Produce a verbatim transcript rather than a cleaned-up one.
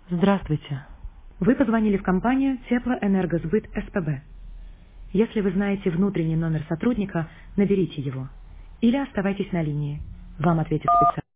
Здравствуйте. Вы позвонили в компанию Теплоэнергосбыт СПБ. Если вы знаете внутренний номер сотрудника, наберите его. Или оставайтесь на линии. Вам ответит специалист.